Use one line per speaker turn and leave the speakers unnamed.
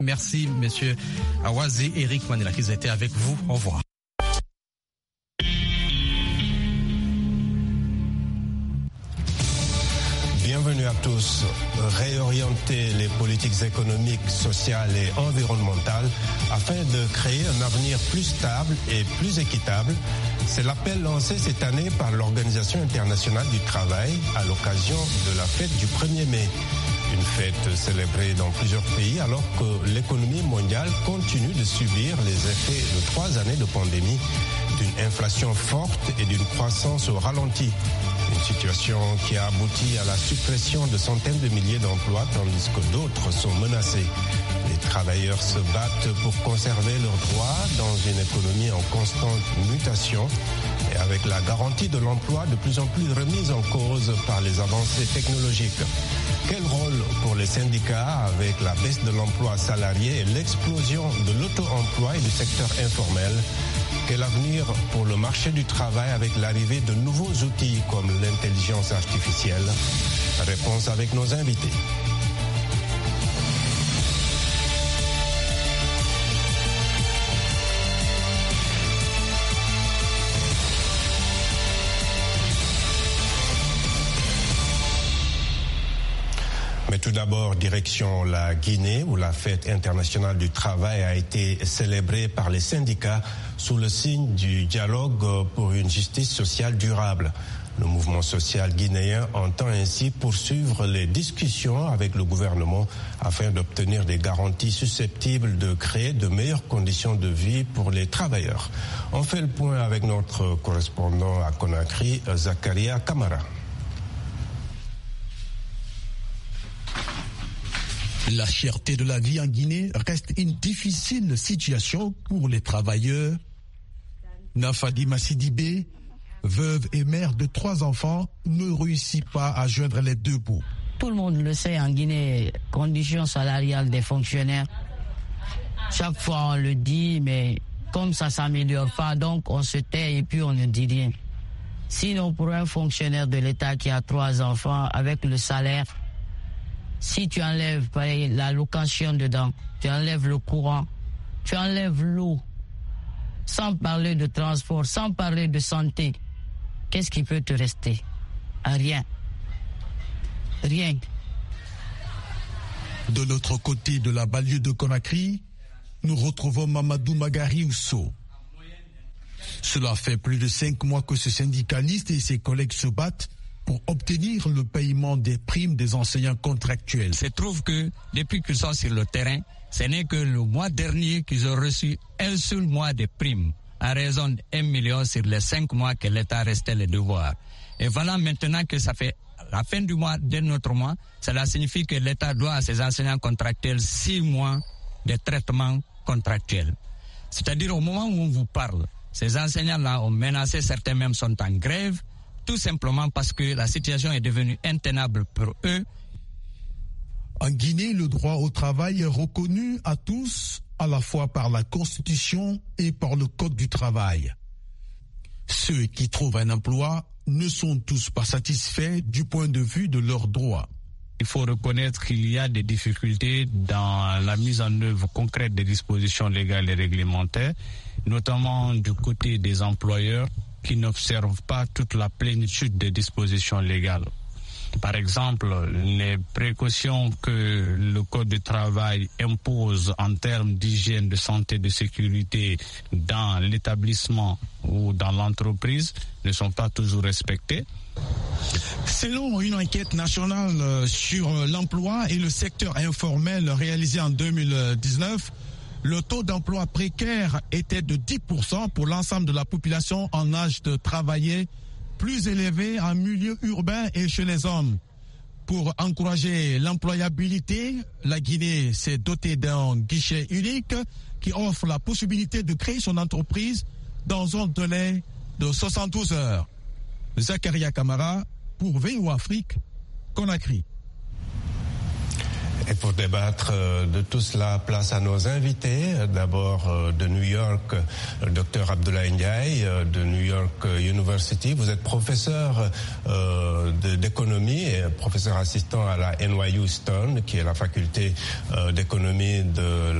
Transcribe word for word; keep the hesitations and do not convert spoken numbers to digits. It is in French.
Merci, messieurs Awazi et Eric Manila, qui étaient avec vous. Au revoir.
Bienvenue à tous. Réorienter les politiques économiques, sociales et environnementales afin de créer un avenir plus stable et plus équitable, c'est l'appel lancé cette année par l'Organisation internationale du travail à l'occasion de la fête du premier mai. Une fête célébrée dans plusieurs pays alors que l'économie mondiale continue de subir les effets de trois années de pandémie, d'une inflation forte et d'une croissance au ralenti. Une situation qui a abouti à la suppression de centaines de milliers d'emplois tandis que d'autres sont menacés. Les travailleurs se battent pour conserver leurs droits dans une économie en constante mutation et avec la garantie de l'emploi de plus en plus remise en cause par les avancées technologiques. Quel rôle pour les syndicats avec la baisse de l'emploi salarié et l'explosion de l'auto-emploi et du secteur informel? Quel avenir pour le marché du travail avec l'arrivée de nouveaux outils comme l'intelligence artificielle? Réponse avec nos invités. Mais tout d'abord, direction la Guinée, où la fête internationale du travail a été célébrée par les syndicats sous le signe du dialogue pour une justice sociale durable. Le mouvement social guinéen entend ainsi poursuivre les discussions avec le gouvernement afin d'obtenir des garanties susceptibles de créer de meilleures conditions de vie pour les travailleurs. On fait le point avec notre correspondant à Conakry, Zakaria Kamara.
La cherté de la vie en Guinée reste une difficile situation pour les travailleurs. Nafadima Sidibé, veuve et mère de trois enfants, ne réussit pas à joindre les deux bouts.
Tout le monde le sait en Guinée, conditions salariales des fonctionnaires. Chaque fois on le dit, mais comme ça ne s'améliore pas, donc on se tait et puis on ne dit rien. Sinon, pour un fonctionnaire de l'État qui a trois enfants, avec le salaire, si tu enlèves pareil, la location dedans, tu enlèves le courant, tu enlèves l'eau, sans parler de transport, sans parler de santé, qu'est-ce qui peut te rester? Rien. Rien.
De l'autre côté de la banlieue de Conakry, nous retrouvons Mamadou Magari Ousso. Cela fait plus de cinq mois que ce syndicaliste et ses collègues se battent pour obtenir le paiement des primes des enseignants contractuels.
Il se trouve que depuis qu'ils sont sur le terrain, ce n'est que le mois dernier qu'ils ont reçu un seul mois de primes, à raison d'un million sur les cinq mois que l'État restait les devoirs. Et voilà maintenant que ça fait la fin du mois, d'un autre mois, cela signifie que l'État doit à ses enseignants contractuels six mois de traitement contractuel. C'est-à-dire au moment où on vous parle, ces enseignants-là ont menacé, certains même sont en grève, tout simplement parce que la situation est devenue intenable pour eux.
En Guinée, le droit au travail est reconnu à tous, à la fois par la Constitution et par le Code du travail. Ceux qui trouvent un emploi ne sont tous pas satisfaits du point de vue de leurs droits.
Il faut reconnaître qu'il y a des difficultés dans la mise en œuvre concrète des dispositions légales et réglementaires, notamment du côté des employeurs qui n'observent pas toute la plénitude des dispositions légales. Par exemple, les précautions que le Code du travail impose en termes d'hygiène, de santé, de sécurité dans l'établissement ou dans l'entreprise ne sont pas toujours respectées.
Selon une enquête nationale sur l'emploi et le secteur informel réalisée en deux mille dix-neuf, le taux d'emploi précaire était de dix pour cent pour l'ensemble de la population en âge de travailler, plus élevé en milieu urbain et chez les hommes. Pour encourager l'employabilité, la Guinée s'est dotée d'un guichet unique qui offre la possibilité de créer son entreprise dans un délai de soixante-douze heures. Zakaria Kamara pour V O Afrique, Conakry.
Et pour débattre de tout cela, place à nos invités. D'abord de New York, le docteur Abdoulaye Ndiaye de New York University. Vous êtes professeur euh, d'économie et professeur assistant à la N Y U Stone, qui est la faculté euh, d'économie de